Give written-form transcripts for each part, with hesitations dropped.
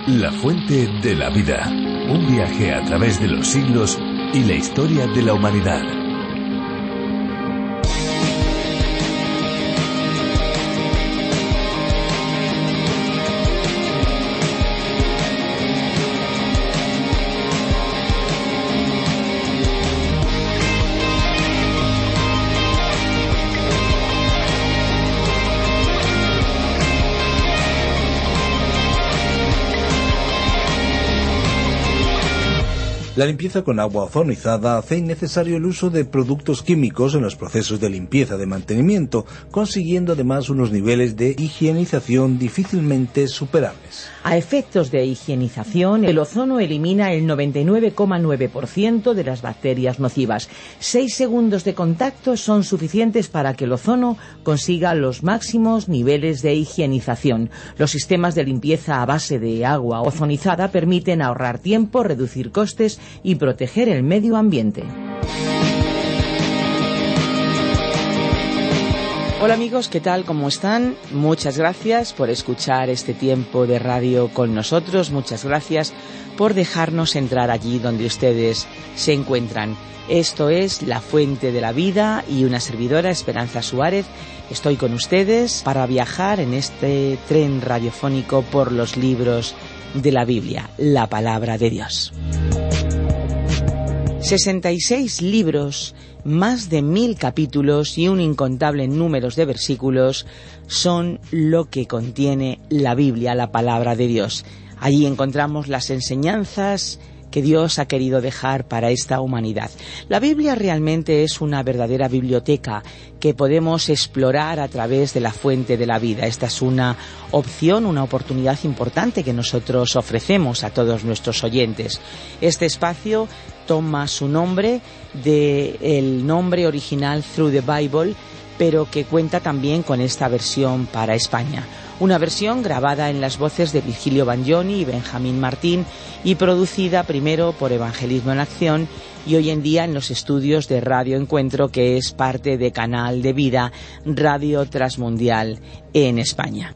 La fuente de la vida. Un viaje a través de los siglos y la historia de la humanidad. La limpieza con agua ozonizada hace innecesario el uso de productos químicos en los procesos de limpieza de mantenimiento, consiguiendo además unos niveles de higienización difícilmente superables. A efectos de higienización, el ozono elimina el 99,9% de las bacterias nocivas. 6 segundos de contacto son suficientes para que el ozono consiga los máximos niveles de higienización. Los sistemas de limpieza a base de agua ozonizada permiten ahorrar tiempo, reducir costes y proteger el medio ambiente. Hola amigos, ¿qué tal? ¿Cómo están? Muchas gracias por escuchar este tiempo de radio con nosotros. Muchas gracias por dejarnos entrar allí donde ustedes se encuentran. Esto es La Fuente de la Vida y una servidora, Esperanza Suárez. Estoy con ustedes para viajar en este tren radiofónico por los libros de la Biblia, la Palabra de Dios. 66 libros, más de 1000 capítulos y un incontable número de versículos son lo que contiene la Biblia, la Palabra de Dios. Allí encontramos las enseñanzas que Dios ha querido dejar para esta humanidad. La Biblia realmente es una verdadera biblioteca que podemos explorar a través de la fuente de la vida. Esta es una opción, una oportunidad importante que nosotros ofrecemos a todos nuestros oyentes. Este espacio toma su nombre del nombre original Through the Bible, pero que cuenta también con esta versión para España. Una versión grabada en las voces de Virgilio Bagnoni y Benjamín Martín y producida primero por Evangelismo en Acción y hoy en día en los estudios de Radio Encuentro, que es parte de Canal de Vida, Radio Transmundial en España.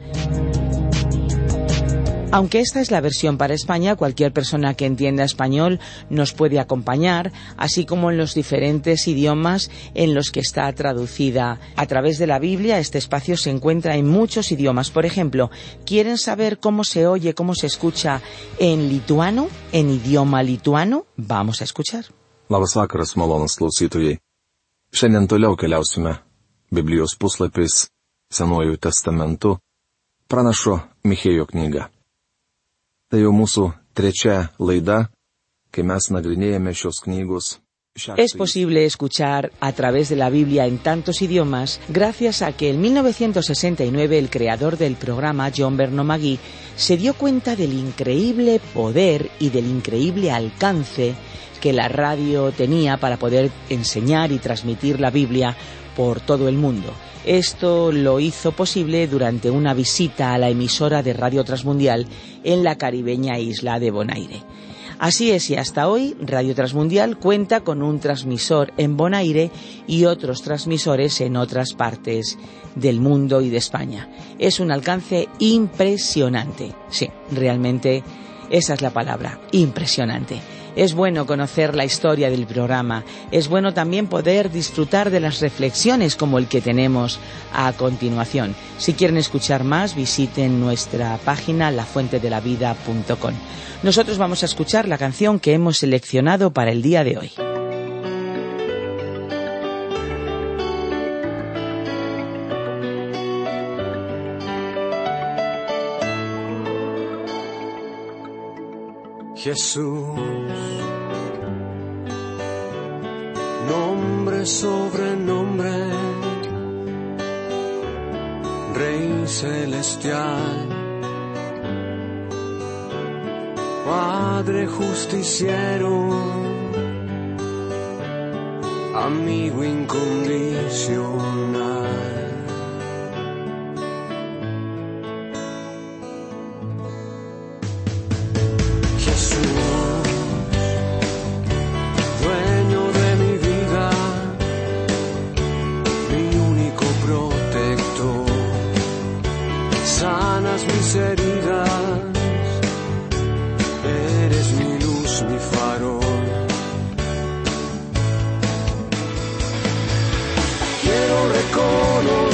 Aunque esta es la versión para España, cualquier persona que entienda español nos puede acompañar, así como en los diferentes idiomas en los que está traducida. A través de la Biblia, este espacio se encuentra en muchos idiomas. Por ejemplo, ¿quieren saber cómo se oye, cómo se escucha en lituano, en idioma lituano? Vamos a escuchar. Labas vakaras, malonūs klausytojai. Šiandien toliau keliausime Biblijos puslapiais Senuoju testamentu, pranašo Michėjo knyga. Tai jau mūsų trečia laida, kai mes nagrinėjame šios knygos. Es posible escuchar a través de la Biblia en tantos idiomas gracias a que en 1969 el creador del programa, John Bernomagui, se dio cuenta del increíble poder y del increíble alcance que la radio tenía para poder enseñar y transmitir la Biblia por todo el mundo. Esto lo hizo posible durante una visita a la emisora de Radio Transmundial en la caribeña isla de Bonaire. Así es, y hasta hoy Radio Transmundial cuenta con un transmisor en Bonaire y otros transmisores en otras partes del mundo y de España. Es un alcance impresionante. Sí, realmente esa es la palabra, impresionante. Es bueno conocer la historia del programa, es bueno también poder disfrutar de las reflexiones como el que tenemos a continuación. Si quieren escuchar más, visiten nuestra página lafuentedelavida.com. Nosotros vamos a escuchar la canción que hemos seleccionado para el día de hoy. Jesús, nombre sobre nombre, Rey celestial, Padre justiciero, amigo incondicional.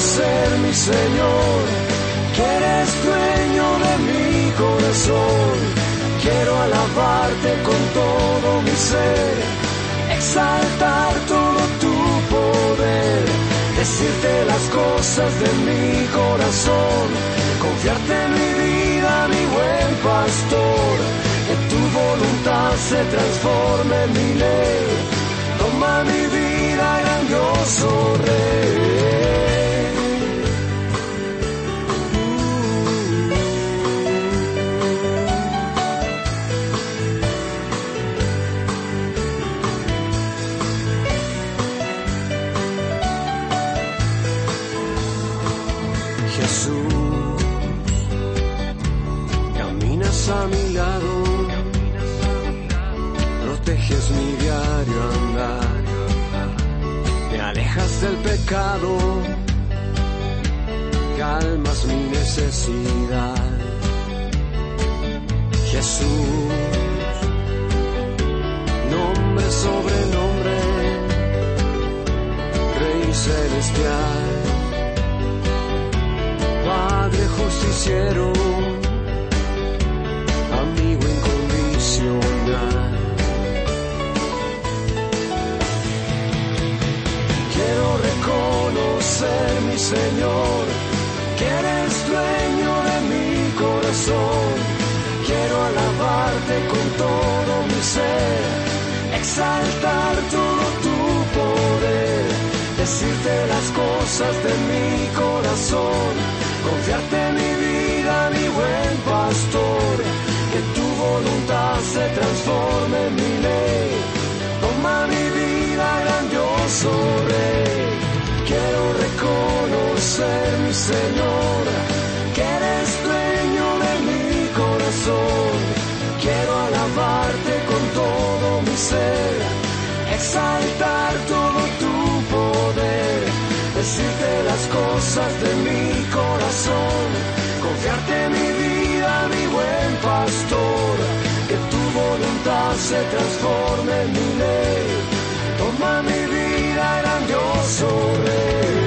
reconocer, mi Señor, que eres dueño de mi corazón. Quiero alabarte con todo mi ser, exaltar todo tu poder, decirte las cosas de mi corazón, confiarte en mi vida, mi buen pastor, que tu voluntad se transforme en mi ley. Toma mi vida, grandioso Rey. Jesús, caminas a mi lado, proteges mi diario andar, me alejas del pecado, calmas mi necesidad. Jesús, nombre sobre nombre, Rey celestial, Padre justiciero, amigo incondicional. Quiero reconocer, mi Señor, que eres dueño de mi corazón. Quiero alabarte con todo mi ser, exaltar todo tu poder, decirte las cosas de mi corazón, confiarte en mi vida, mi buen pastor, que tu voluntad se transforme en mi ley. Toma mi vida, grandioso Rey. Quiero reconocer, mi Señor, que eres dueño de mi corazón. Quiero alabarte con todo mi ser, exaltar todo tu poder, decirte las cosas de mi corazón, confiarte en mi vida, mi buen pastor, que tu voluntad se transforme en mi ley. Toma mi vida, grandioso Rey.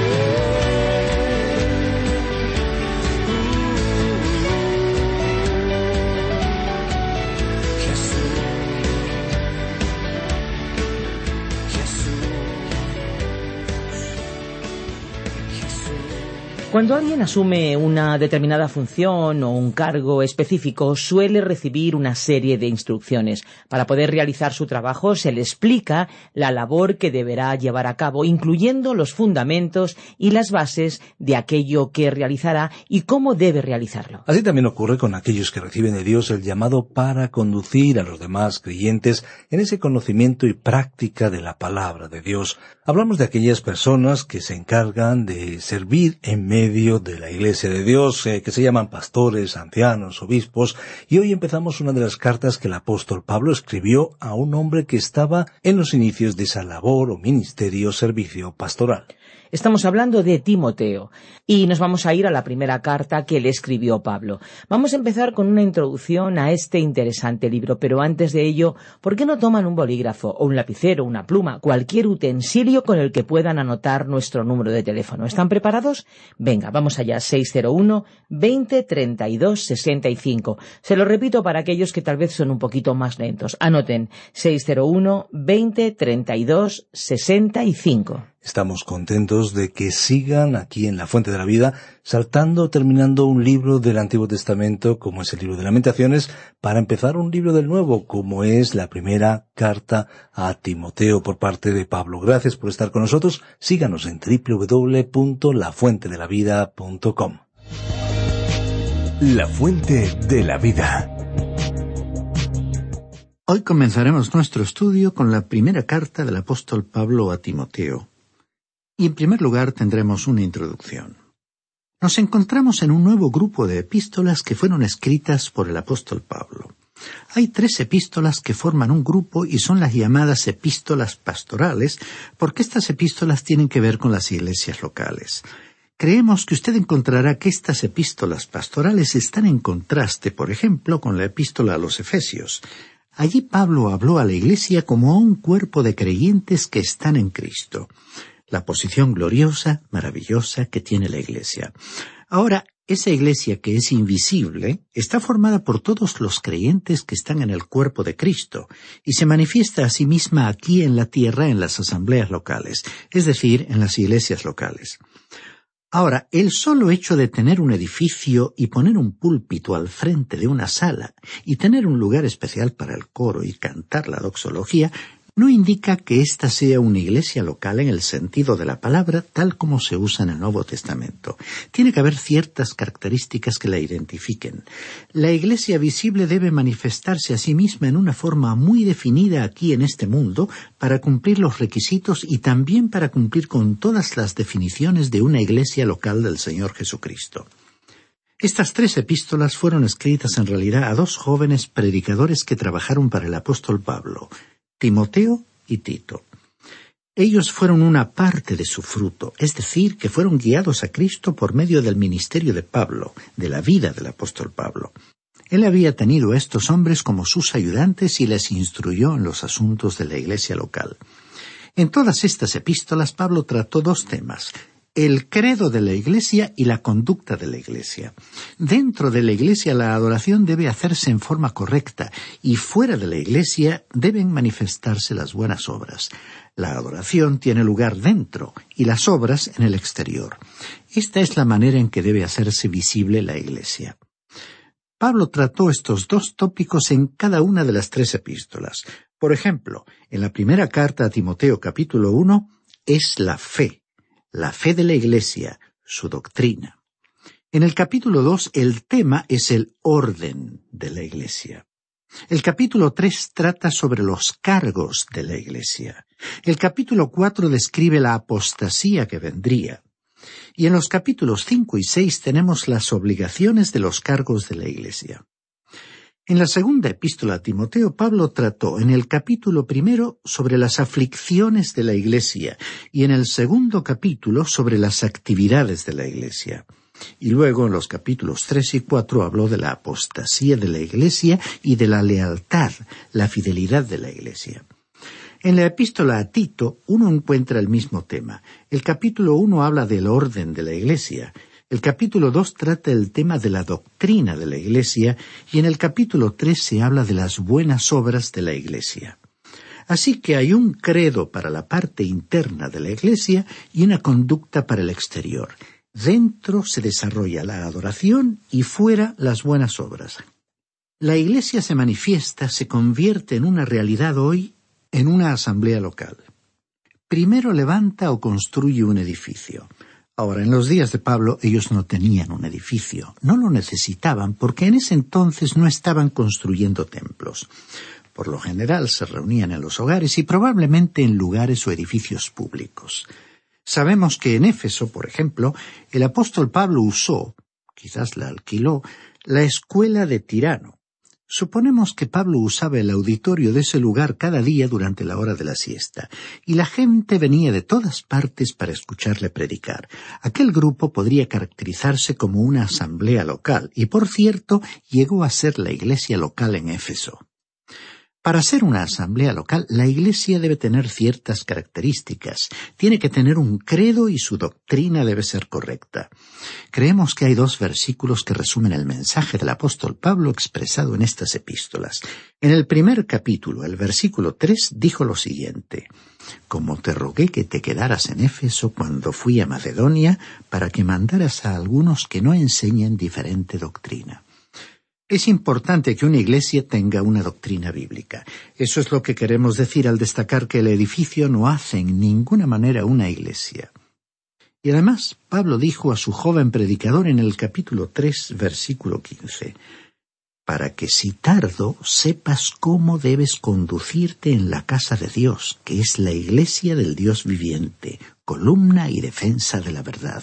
Cuando alguien asume una determinada función o un cargo específico, suele recibir una serie de instrucciones. Para poder realizar su trabajo, se le explica la labor que deberá llevar a cabo, incluyendo los fundamentos y las bases de aquello que realizará y cómo debe realizarlo. Así también ocurre con aquellos que reciben de Dios el llamado para conducir a los demás creyentes en ese conocimiento y práctica de la palabra de Dios. Hablamos de aquellas personas que se encargan de servir en medio de la Iglesia de Dios, que se llaman pastores, ancianos, obispos, y hoy empezamos una de las cartas que el apóstol Pablo escribió a un hombre que estaba en los inicios de esa labor o ministerio, servicio pastoral. Estamos hablando de Timoteo y nos vamos a ir a la primera carta que le escribió Pablo. Vamos a empezar con una introducción a este interesante libro, pero antes de ello, ¿por qué no toman un bolígrafo o un lapicero, una pluma, cualquier utensilio con el que puedan anotar nuestro número de teléfono? ¿Están preparados? Venga, vamos allá, 601 20 32 65. Se lo repito para aquellos que tal vez son un poquito más lentos. Anoten, 601 20 32 65. Estamos contentos de que sigan aquí en La Fuente de la Vida, terminando un libro del Antiguo Testamento, como es el libro de Lamentaciones, para empezar un libro del Nuevo, como es la primera carta a Timoteo por parte de Pablo. Gracias por estar con nosotros. Síganos en www.lafuentedelavida.com. La Fuente de la Vida. Hoy comenzaremos nuestro estudio con la primera carta del apóstol Pablo a Timoteo. Y en primer lugar tendremos una introducción. Nos encontramos en un nuevo grupo de epístolas que fueron escritas por el apóstol Pablo. Hay 3 epístolas que forman un grupo y son las llamadas epístolas pastorales, porque estas epístolas tienen que ver con las iglesias locales. Creemos que usted encontrará que estas epístolas pastorales están en contraste, por ejemplo, con la epístola a los Efesios. Allí Pablo habló a la iglesia como a un cuerpo de creyentes que están en Cristo. la posición gloriosa, maravillosa que tiene la Iglesia. Ahora, esa Iglesia que es invisible está formada por todos los creyentes que están en el cuerpo de Cristo y se manifiesta a sí misma aquí en la tierra en las asambleas locales, es decir, en las iglesias locales. Ahora, el solo hecho de tener un edificio y poner un púlpito al frente de una sala y tener un lugar especial para el coro y cantar la doxología no indica que ésta sea una iglesia local en el sentido de la palabra tal como se usa en el Nuevo Testamento. Tiene que haber ciertas características que la identifiquen. La iglesia visible debe manifestarse a sí misma en una forma muy definida aquí en este mundo para cumplir los requisitos y también para cumplir con todas las definiciones de una iglesia local del Señor Jesucristo. Estas 3 epístolas fueron escritas en realidad a 2 jóvenes predicadores que trabajaron para el apóstol Pablo, Timoteo y Tito. Ellos fueron una parte de su fruto, es decir, que fueron guiados a Cristo por medio del ministerio de Pablo, de la vida del apóstol Pablo. Él había tenido a estos hombres como sus ayudantes y les instruyó en los asuntos de la iglesia local. En todas estas epístolas Pablo trató 2 temas: el credo de la Iglesia y la conducta de la Iglesia. Dentro de la Iglesia la adoración debe hacerse en forma correcta y fuera de la Iglesia deben manifestarse las buenas obras. La adoración tiene lugar dentro y las obras en el exterior. Esta es la manera en que debe hacerse visible la Iglesia. Pablo trató estos 2 tópicos en cada una de las 3 epístolas. Por ejemplo, en la primera carta a Timoteo capítulo 1 es la fe de la Iglesia, su doctrina. En el capítulo 2 el tema es el orden de la Iglesia. El capítulo 3 trata sobre los cargos de la Iglesia. El capítulo 4 describe la apostasía que vendría. Y en los capítulos 5 y 6 tenemos las obligaciones de los cargos de la Iglesia. En la segunda epístola a Timoteo, Pablo trató en el capítulo 1 sobre las aflicciones de la Iglesia y en el segundo capítulo sobre las actividades de la Iglesia. Y luego en los capítulos 3 y 4 habló de la apostasía de la Iglesia y de la lealtad, la fidelidad de la Iglesia. En la epístola a Tito uno encuentra el mismo tema. El capítulo 1 habla del orden de la Iglesia. El capítulo 2 trata el tema de la doctrina de la Iglesia y en el capítulo 3 se habla de las buenas obras de la Iglesia. Así que hay un credo para la parte interna de la Iglesia y una conducta para el exterior. Dentro se desarrolla la adoración y fuera las buenas obras. La Iglesia se manifiesta, se convierte en una realidad hoy en una asamblea local. Primero levanta o construye un edificio. Ahora, en los días de Pablo, ellos no tenían un edificio. No lo necesitaban porque en ese entonces no estaban construyendo templos. Por lo general se reunían en los hogares y probablemente en lugares o edificios públicos. Sabemos que en Éfeso, por ejemplo, el apóstol Pablo usó, quizás la alquiló, la escuela de Tirano. Suponemos que Pablo usaba el auditorio de ese lugar cada día durante la hora de la siesta, y la gente venía de todas partes para escucharle predicar. Aquel grupo podría caracterizarse como una asamblea local, y por cierto, llegó a ser la iglesia local en Éfeso. Para ser una asamblea local, la iglesia debe tener ciertas características. Tiene que tener un credo y su doctrina debe ser correcta. Creemos que hay 2 versículos que resumen el mensaje del apóstol Pablo expresado en estas epístolas. En el primer capítulo, el versículo 3, dijo lo siguiente: «Como te rogué que te quedaras en Éfeso cuando fui a Macedonia, para que mandaras a algunos que no enseñen diferente doctrina». Es importante que una iglesia tenga una doctrina bíblica. Eso es lo que queremos decir al destacar que el edificio no hace en ninguna manera una iglesia. Y además, Pablo dijo a su joven predicador en el capítulo 3, versículo 15, «Para que si tardo sepas cómo debes conducirte en la casa de Dios, que es la iglesia del Dios viviente, columna y defensa de la verdad».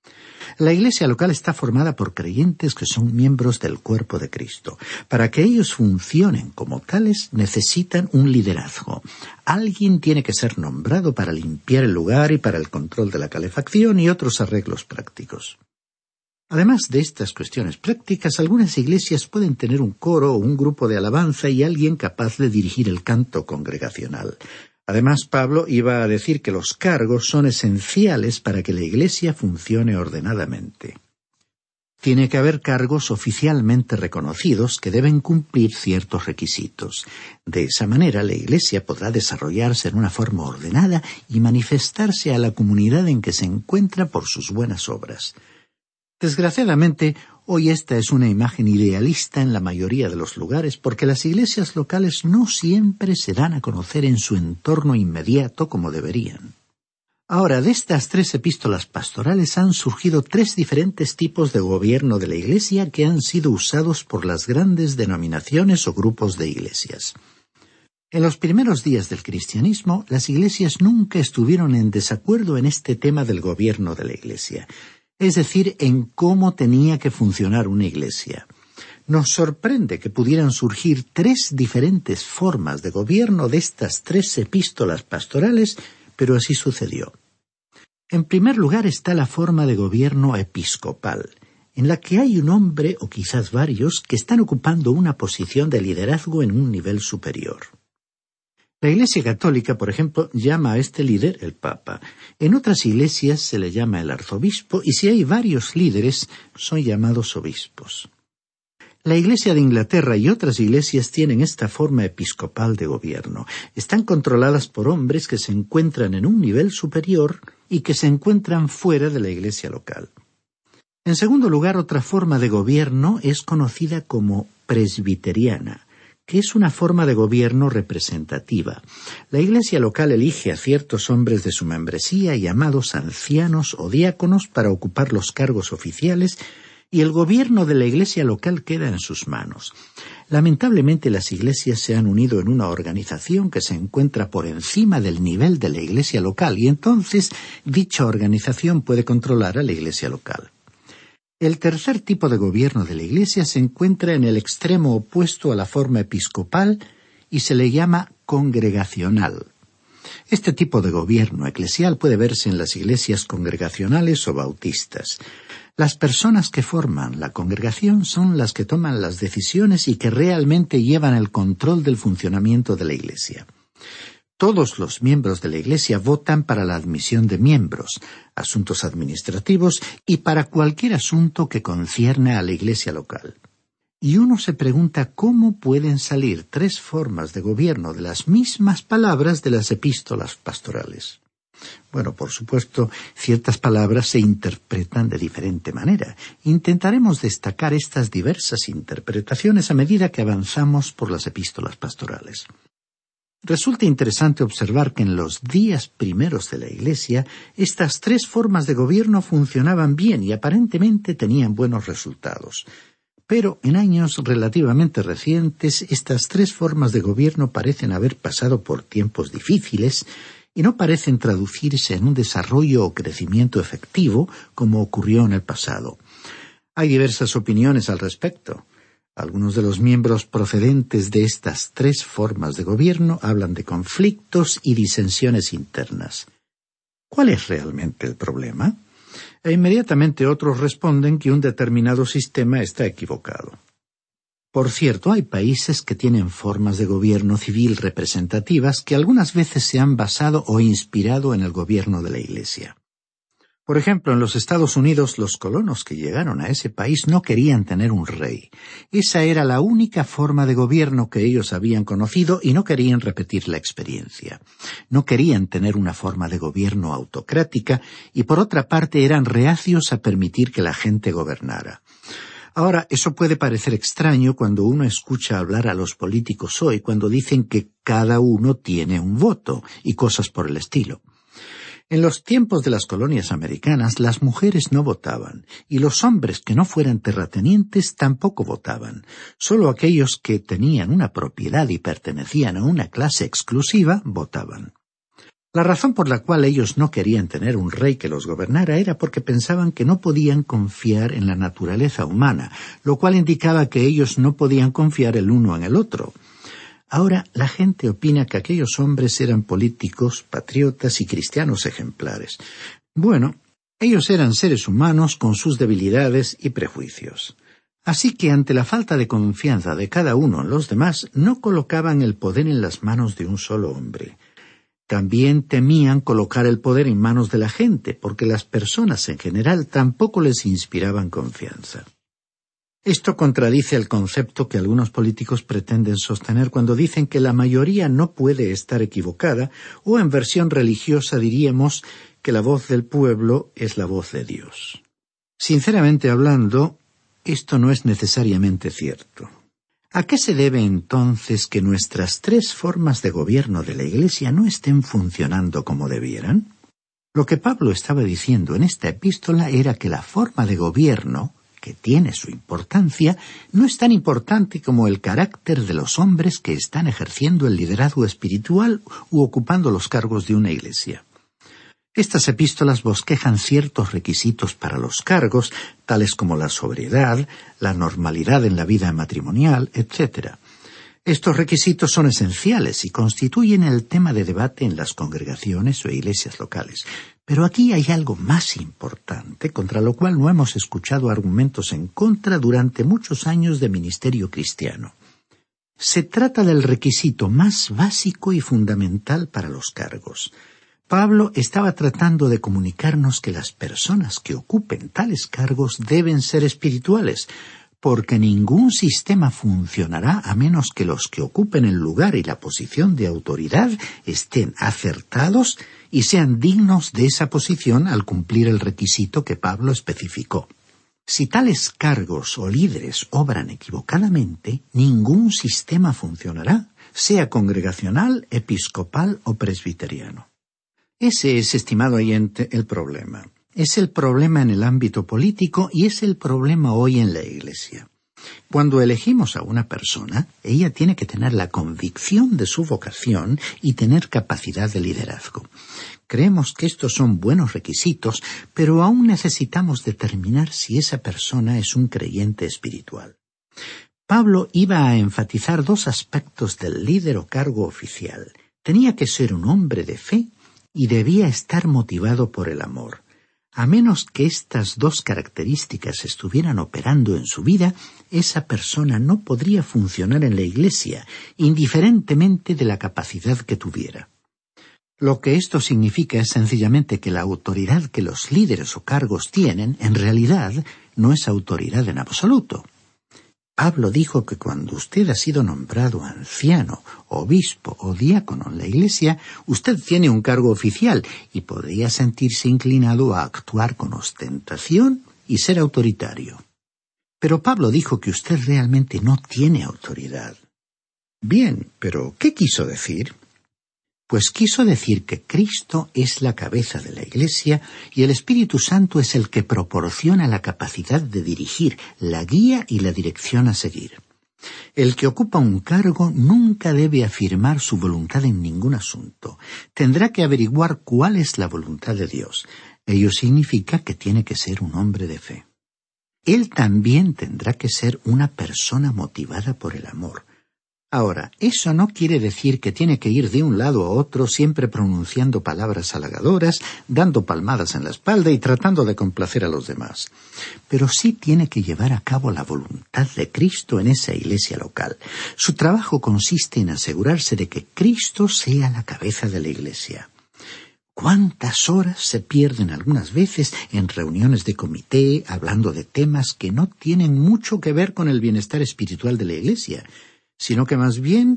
La iglesia local está formada por creyentes que son miembros del cuerpo de Cristo. Para que ellos funcionen como tales, necesitan un liderazgo. Alguien tiene que ser nombrado para limpiar el lugar y para el control de la calefacción y otros arreglos prácticos. Además de estas cuestiones prácticas, algunas iglesias pueden tener un coro o un grupo de alabanza y alguien capaz de dirigir el canto congregacional. Además, Pablo iba a decir que los cargos son esenciales para que la Iglesia funcione ordenadamente. Tiene que haber cargos oficialmente reconocidos que deben cumplir ciertos requisitos. De esa manera, la Iglesia podrá desarrollarse en una forma ordenada y manifestarse a la comunidad en que se encuentra por sus buenas obras. Desgraciadamente, hoy esta es una imagen idealista en la mayoría de los lugares porque las iglesias locales no siempre se dan a conocer en su entorno inmediato como deberían. Ahora, de estas 3 epístolas pastorales han surgido 3 diferentes tipos de gobierno de la Iglesia que han sido usados por las grandes denominaciones o grupos de iglesias. En los primeros días del cristianismo, las iglesias nunca estuvieron en desacuerdo en este tema del gobierno de la Iglesia, es decir, en cómo tenía que funcionar una iglesia. Nos sorprende que pudieran surgir 3 diferentes formas de gobierno de estas 3 epístolas pastorales, pero así sucedió. En primer lugar está la forma de gobierno episcopal, en la que hay un hombre o quizás varios que están ocupando una posición de liderazgo en un nivel superior. La Iglesia Católica, por ejemplo, llama a este líder el Papa. En otras iglesias se le llama el arzobispo y si hay varios líderes son llamados obispos. La Iglesia de Inglaterra y otras iglesias tienen esta forma episcopal de gobierno. Están controladas por hombres que se encuentran en un nivel superior y que se encuentran fuera de la iglesia local. En segundo lugar, otra forma de gobierno es conocida como presbiteriana, que es una forma de gobierno representativa. La iglesia local elige a ciertos hombres de su membresía, llamados ancianos o diáconos, para ocupar los cargos oficiales, y el gobierno de la iglesia local queda en sus manos. Lamentablemente las iglesias se han unido en una organización que se encuentra por encima del nivel de la iglesia local y entonces dicha organización puede controlar a la iglesia local. El tercer tipo de gobierno de la iglesia se encuentra en el extremo opuesto a la forma episcopal y se le llama congregacional. Este tipo de gobierno eclesial puede verse en las iglesias congregacionales o bautistas. Las personas que forman la congregación son las que toman las decisiones y que realmente llevan el control del funcionamiento de la iglesia. Todos los miembros de la iglesia votan para la admisión de miembros, asuntos administrativos y para cualquier asunto que concierne a la iglesia local. Y uno se pregunta cómo pueden salir 3 formas de gobierno de las mismas palabras de las epístolas pastorales. Bueno, por supuesto, ciertas palabras se interpretan de diferente manera. Intentaremos destacar estas diversas interpretaciones a medida que avanzamos por las epístolas pastorales. Resulta interesante observar que en los días primeros de la Iglesia, estas 3 formas de gobierno funcionaban bien y aparentemente tenían buenos resultados. Pero en años relativamente recientes, estas 3 formas de gobierno parecen haber pasado por tiempos difíciles y no parecen traducirse en un desarrollo o crecimiento efectivo como ocurrió en el pasado. Hay diversas opiniones al respecto. Algunos de los miembros procedentes de estas 3 formas de gobierno hablan de conflictos y disensiones internas. ¿Cuál es realmente el problema? E inmediatamente otros responden que un determinado sistema está equivocado. Por cierto, hay países que tienen formas de gobierno civil representativas que algunas veces se han basado o inspirado en el gobierno de la Iglesia. Por ejemplo, en los Estados Unidos, los colonos que llegaron a ese país no querían tener un rey. Esa era la única forma de gobierno que ellos habían conocido y no querían repetir la experiencia. No querían tener una forma de gobierno autocrática y, por otra parte, eran reacios a permitir que la gente gobernara. Ahora, eso puede parecer extraño cuando uno escucha hablar a los políticos hoy, cuando dicen que cada uno tiene un voto y cosas por el estilo. En los tiempos de las colonias americanas, las mujeres no votaban, y los hombres que no fueran terratenientes tampoco votaban. Solo aquellos que tenían una propiedad y pertenecían a una clase exclusiva votaban. La razón por la cual ellos no querían tener un rey que los gobernara era porque pensaban que no podían confiar en la naturaleza humana, lo cual indicaba que ellos no podían confiar el uno en el otro. Ahora la gente opina que aquellos hombres eran políticos, patriotas y cristianos ejemplares. Bueno, ellos eran seres humanos con sus debilidades y prejuicios. Así que ante la falta de confianza de cada uno en los demás, no colocaban el poder en las manos de un solo hombre. También temían colocar el poder en manos de la gente, porque las personas en general tampoco les inspiraban confianza. Esto contradice el concepto que algunos políticos pretenden sostener cuando dicen que la mayoría no puede estar equivocada, o en versión religiosa diríamos que la voz del pueblo es la voz de Dios. Sinceramente hablando, esto no es necesariamente cierto. ¿A qué se debe entonces que nuestras 3 formas de gobierno de la Iglesia no estén funcionando como debieran? Lo que Pablo estaba diciendo en esta epístola era que la forma de gobierno, que tiene su importancia, no es tan importante como el carácter de los hombres que están ejerciendo el liderazgo espiritual u ocupando los cargos de una iglesia. Estas epístolas bosquejan ciertos requisitos para los cargos, tales como la sobriedad, la normalidad en la vida matrimonial, etc. Estos requisitos son esenciales y constituyen el tema de debate en las congregaciones o iglesias locales. Pero aquí hay algo más importante, contra lo cual no hemos escuchado argumentos en contra durante muchos años de ministerio cristiano. Se trata del requisito más básico y fundamental para los cargos. Pablo estaba tratando de comunicarnos que las personas que ocupen tales cargos deben ser espirituales, porque ningún sistema funcionará a menos que los que ocupen el lugar y la posición de autoridad estén acertados y sean dignos de esa posición al cumplir el requisito que Pablo especificó. Si tales cargos o líderes obran equivocadamente, ningún sistema funcionará, sea congregacional, episcopal o presbiteriano. Ese es, estimado oyente, el problema. Es el problema en el ámbito político y es el problema hoy en la Iglesia. Cuando elegimos a una persona, ella tiene que tener la convicción de su vocación y tener capacidad de liderazgo. Creemos que estos son buenos requisitos, pero aún necesitamos determinar si esa persona es un creyente espiritual. Pablo iba a enfatizar 2 aspectos del líder o cargo oficial. Tenía que ser un hombre de fe y debía estar motivado por el amor. A menos que estas 2 características estuvieran operando en su vida, esa persona no podría funcionar en la Iglesia, indiferentemente de la capacidad que tuviera. Lo que esto significa es sencillamente que la autoridad que los líderes o cargos tienen, en realidad, no es autoridad en absoluto. Pablo dijo que cuando usted ha sido nombrado anciano, obispo o diácono en la Iglesia, usted tiene un cargo oficial y podría sentirse inclinado a actuar con ostentación y ser autoritario. Pero Pablo dijo que usted realmente no tiene autoridad. Bien, pero ¿qué quiso decir? Pues quiso decir que Cristo es la cabeza de la Iglesia y el Espíritu Santo es el que proporciona la capacidad de dirigir, la guía y la dirección a seguir. El que ocupa un cargo nunca debe afirmar su voluntad en ningún asunto. Tendrá que averiguar cuál es la voluntad de Dios. Ello significa que tiene que ser un hombre de fe. Él también tendrá que ser una persona motivada por el amor. Ahora, eso no quiere decir que tiene que ir de un lado a otro siempre pronunciando palabras halagadoras, dando palmadas en la espalda y tratando de complacer a los demás. Pero sí tiene que llevar a cabo la voluntad de Cristo en esa iglesia local. Su trabajo consiste en asegurarse de que Cristo sea la cabeza de la iglesia. ¿Cuántas horas se pierden algunas veces en reuniones de comité hablando de temas que no tienen mucho que ver con el bienestar espiritual de la iglesia? Sino que más bien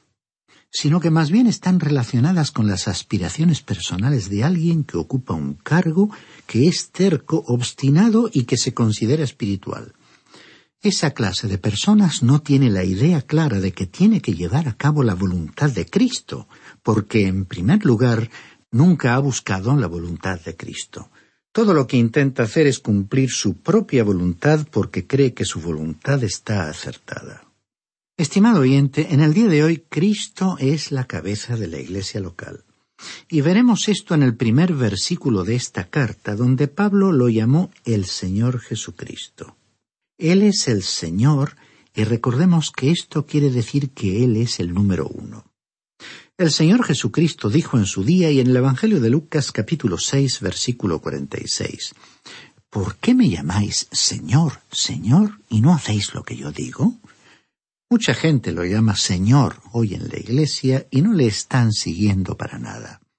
están relacionadas con las aspiraciones personales de alguien que ocupa un cargo, que es terco, obstinado y que se considera espiritual. Esa clase de personas no tiene la idea clara de que tiene que llevar a cabo la voluntad de Cristo, porque, en primer lugar, nunca ha buscado la voluntad de Cristo. Todo lo que intenta hacer es cumplir su propia voluntad porque cree que su voluntad está acertada. Estimado oyente, en el día de hoy Cristo es la cabeza de la iglesia local. Y veremos esto en el primer versículo de esta carta, donde Pablo lo llamó el Señor Jesucristo. Él es el Señor, y recordemos que esto quiere decir que Él es el número 1. El Señor Jesucristo dijo en su día y en el Evangelio de Lucas capítulo 6, versículo 46, ¿por qué me llamáis Señor, Señor, y no hacéis lo que yo digo? Mucha gente lo llama Señor hoy en la iglesia y no le están siguiendo para nada.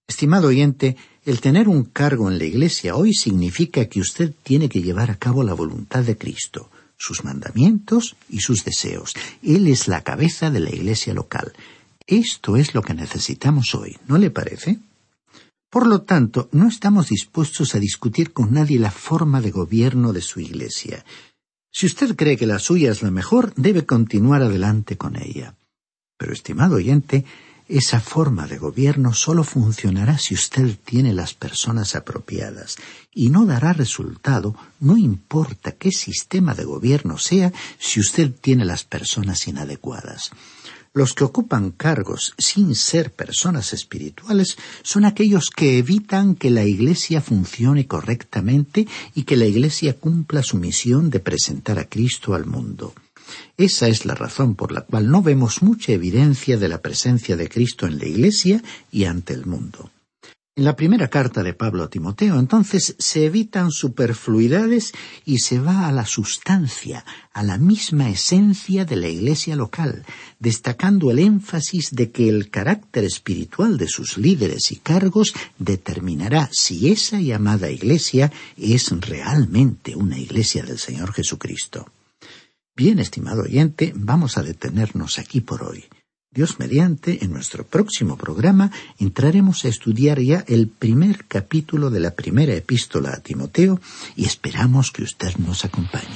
Estimado oyente, el tener un cargo en la Iglesia hoy significa que usted tiene que llevar a cabo la voluntad de Cristo, sus mandamientos y sus deseos. Él es la cabeza de la Iglesia local. Esto es lo que necesitamos hoy, ¿no le parece? Por lo tanto, no estamos dispuestos a discutir con nadie la forma de gobierno de su Iglesia. Si usted cree que la suya es la mejor, debe continuar adelante con ella. Pero, estimado oyente, esa forma de gobierno solo funcionará si usted tiene las personas apropiadas, y no dará resultado, no importa qué sistema de gobierno sea, si usted tiene las personas inadecuadas. Los que ocupan cargos sin ser personas espirituales son aquellos que evitan que la Iglesia funcione correctamente y que la Iglesia cumpla su misión de presentar a Cristo al mundo. Esa es la razón por la cual no vemos mucha evidencia de la presencia de Cristo en la Iglesia y ante el mundo. En la primera carta de Pablo a Timoteo, entonces, se evitan superfluidades y se va a la sustancia, a la misma esencia de la Iglesia local, destacando el énfasis de que el carácter espiritual de sus líderes y cargos determinará si esa llamada Iglesia es realmente una Iglesia del Señor Jesucristo. Bien, estimado oyente, vamos a detenernos aquí por hoy. Dios mediante, en nuestro próximo programa entraremos a estudiar ya el primer capítulo de la primera epístola a Timoteo y esperamos que usted nos acompañe.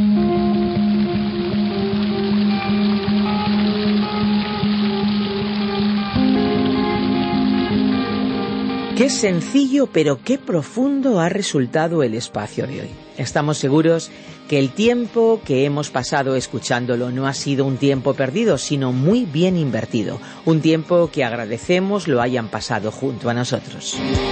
Qué sencillo, pero qué profundo ha resultado el espacio de hoy. Estamos seguros que el tiempo que hemos pasado escuchándolo no ha sido un tiempo perdido, sino muy bien invertido. Un tiempo que agradecemos lo hayan pasado junto a nosotros.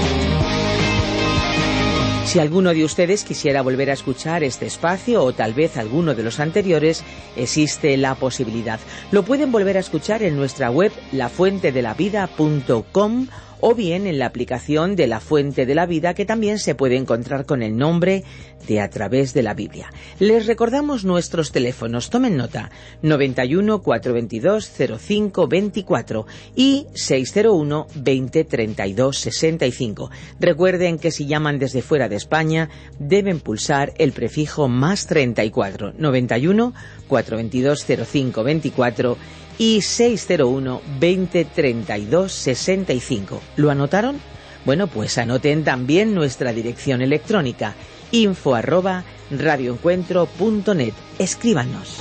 Si alguno de ustedes quisiera volver a escuchar este espacio o tal vez alguno de los anteriores, existe la posibilidad. Lo pueden volver a escuchar en nuestra web lafuentedelavida.com o bien en la aplicación de La Fuente de la Vida, que también se puede encontrar con el nombre de A Través de la Biblia. Les recordamos nuestros teléfonos, tomen nota, 91 422 05 24 y 601 20 32 65. Recuerden que si llaman desde fuera de España, deben pulsar el prefijo más 34, 91 422 05 24 y 601 20 32 65. ¿Lo anotaron? Bueno, pues anoten también nuestra dirección electrónica, info@radioencuentro.net. Escríbanos.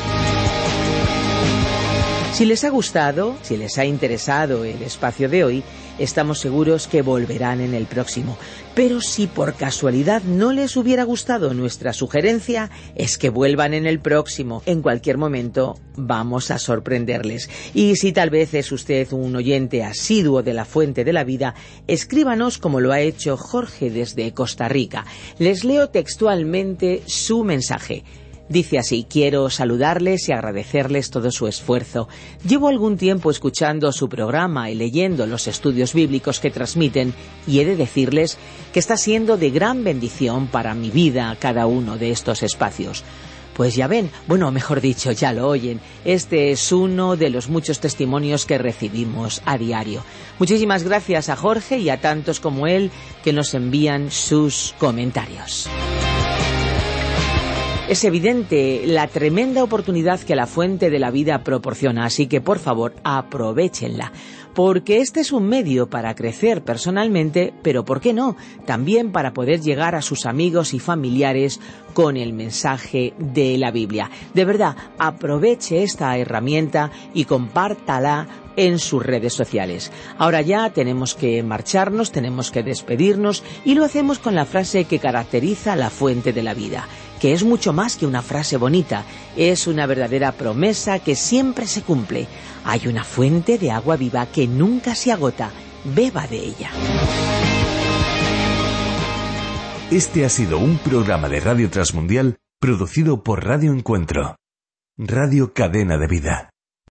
Si les ha gustado, si les ha interesado el espacio de hoy, estamos seguros que volverán en el próximo. Pero si por casualidad no les hubiera gustado nuestra sugerencia, es que vuelvan en el próximo. En cualquier momento vamos a sorprenderles. Y si tal vez es usted un oyente asiduo de La Fuente de la Vida, escríbanos como lo ha hecho Jorge desde Costa Rica. Les leo textualmente su mensaje. Dice así: quiero saludarles y agradecerles todo su esfuerzo. Llevo algún tiempo escuchando su programa y leyendo los estudios bíblicos que transmiten y he de decirles que está siendo de gran bendición para mi vida cada uno de estos espacios. Pues ya ven, bueno, mejor dicho, ya lo oyen. Este es uno de los muchos testimonios que recibimos a diario. Muchísimas gracias a Jorge y a tantos como él que nos envían sus comentarios. Es evidente la tremenda oportunidad que La Fuente de la Vida proporciona, así que por favor aprovéchenla, porque este es un medio para crecer personalmente, pero ¿por qué no? También para poder llegar a sus amigos y familiares con el mensaje de la Biblia. De verdad, aproveche esta herramienta y compártala en sus redes sociales. Ahora ya tenemos que marcharnos, tenemos que despedirnos y lo hacemos con la frase que caracteriza La Fuente de la Vida, que es mucho más que una frase bonita, es una verdadera promesa que siempre se cumple. Hay una fuente de agua viva que nunca se agota, beba de ella. Este ha sido un programa de Radio Transmundial producido por Radio Encuentro, Radio Cadena de Vida.